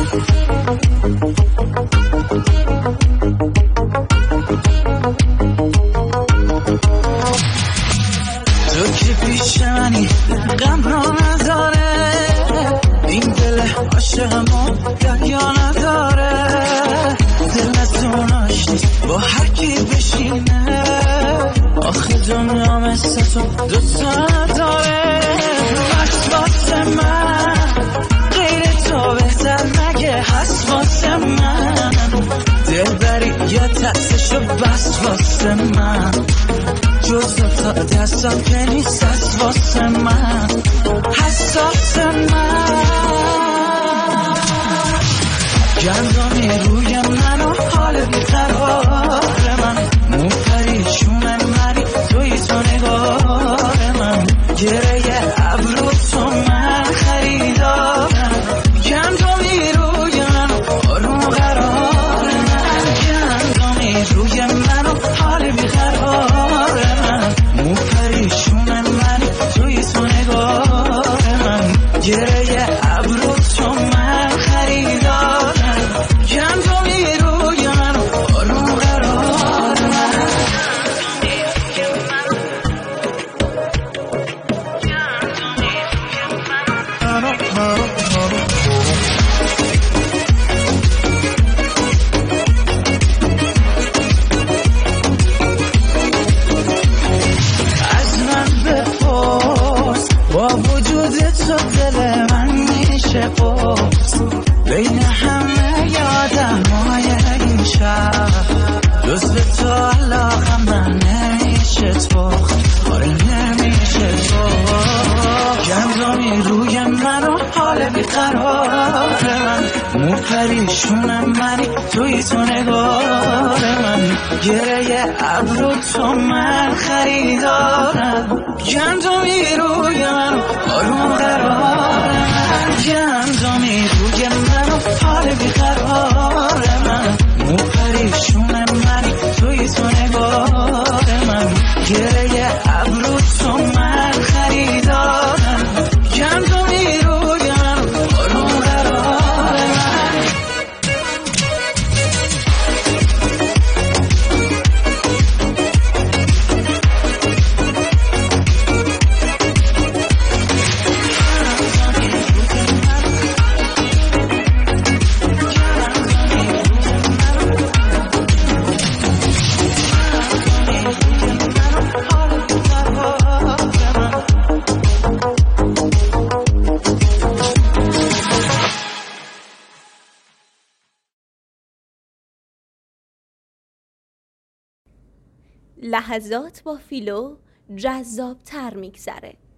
تو که پیش منی غم را نداره، این دل عاشقمو دریا نداره، دل از دوناش نیست با هر کی بشینه، آخه دنیا مثل تو دوتا نداره. وقت واسه من غیر تو بهتر نگه هست واسه من، دل بری یا تأسشو بس واسه من، جز تا دستم که نیست هست واسه من، حساس من. گندمی روی من و حال بیقرار من، مو پریشونه مری توی تو نگار من، گره ابرو تو من خریدارم، گندمی روی من و آروم قرار من، گندمی روی من و حال بیقرار من، مو پریشونه مری توی تو نگار من، گره ابرو تو من خریدارم، گندمی روی من و آروم قرار من. از من بپرس با وجود تو دل من میشه پرس، بین همه یادمای این شب جز به تو علاقه من نمیشه تخت، آره نمیشه تخت، گندمی روی من و حال بیقرار من، مو پریشونم منی توی تو نگار من، گره ابرو تو من خریدارم، گندمی روی من و آروم قرار من، گندمی روی من و حال بیقرار من، مو پریشونم منی توی تو نگار من، گره ابرو تو من خریدارم، گندمی روی من و آروم قرار من. لحظات با فیلو جذاب‌تر میگذره.